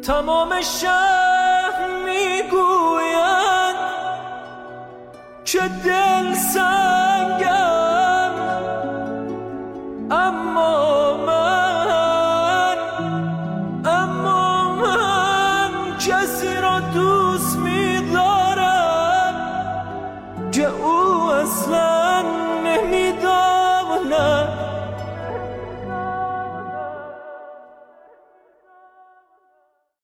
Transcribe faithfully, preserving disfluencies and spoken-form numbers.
تمام شهر میگویند که دل سنگم، اما من اما من کسی را دوست می